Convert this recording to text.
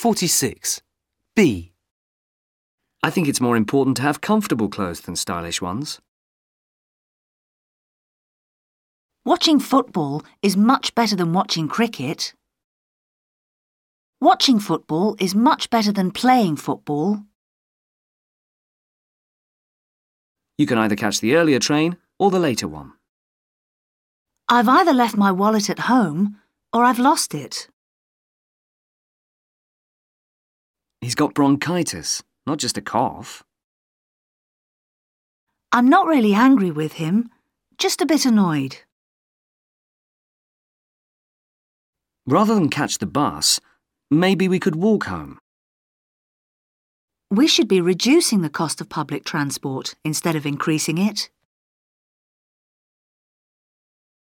46. B. I think it's more important to have comfortable clothes than stylish ones. Watching football is much better than watching cricket. Watching football is much better than playing football. You can either catch the earlier train or the later one. I've either left my wallet at home or I've lost it. He's got bronchitis, not just a cough. I'm not really angry with him, just a bit annoyed. Rather than catch the bus, maybe we could walk home. We should be reducing the cost of public transport instead of increasing it.